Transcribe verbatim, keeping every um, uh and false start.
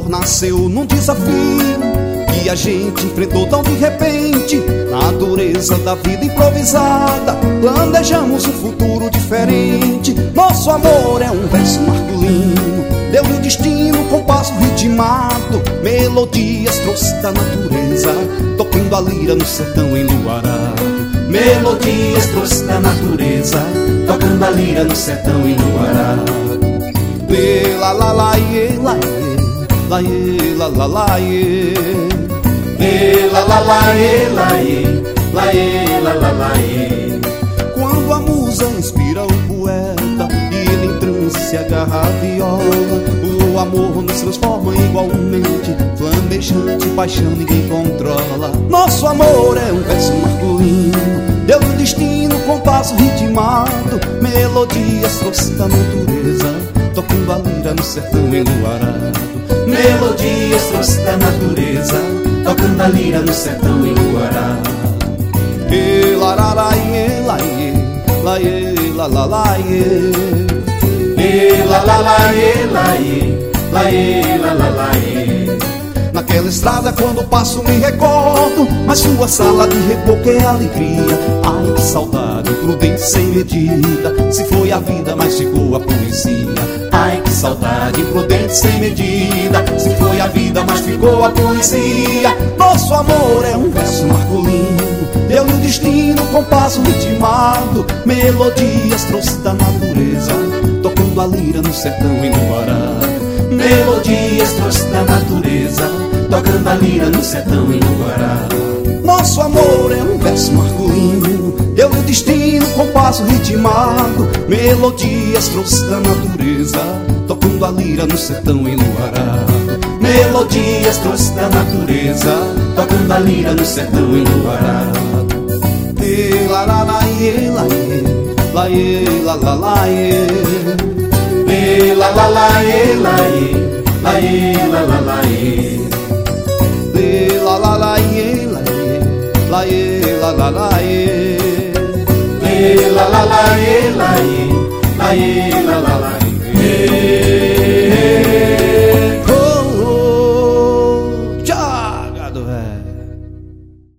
amor nasceu num desafio que a gente enfrentou tão de repente. Na dureza da vida improvisada, planejamos um futuro diferente. Nosso amor é um verso masculino, deu-lhe o destino, compasso ritmado. Melodias trouxe da natureza, tocando a lira no sertão enluarado. Melodias trouxe da natureza, tocando a lira no sertão enluarado. Lê, la la la, iê, la iê, la iê, la la la, iê. Lê, la la la, iê, la iê, la iê, la la la, iê. Quando a musa inspira o poeta e ele em transe agarra a viola, o amor nos transforma igualmente, flamejante, paixão ninguém controla. Nosso amor é um verso masculino, deu o destino, compasso ritmado. Melodias trouxe da natureza, tocando a lira no sertão enluarado. Melodias trouxe da natureza, tocando a lira no sertão enluarado. E la la la, iê, la iê, la iê, la la la, iê. E la la la, iê, la iê, la iê, la la la, iê. Naquela estrada quando passo me recordo, mas sua sala de reboco é alegria. Ai que saudade, imprudente sem medida, se foi a vida mas ficou a poesia. Ai que saudade, imprudente sem medida, se foi a vida mas ficou a poesia. Nosso amor é um verso masculino, deu-lhe o destino, compasso ritmado. Melodias trouxe da natureza, tocando a lira no sertão enluarado. Melodias trouxe da natureza, tocando a lira no sertão enluarado. Nosso amor é um verso masculino, deu-lhe o destino, compasso ritmado. Melodias trouxe da natureza, tocando a lira no sertão enluarado. Melodias trouxe da natureza, tocando a lira no sertão enluarado. E la la la, iê, la iê, la iê, la la la, iê. E la la la, iê, la iê, la iê, la la la, iê. E la la la, iê, la iê, la iê, la la la, iê. E la la la, iê, la iê, la iê, la la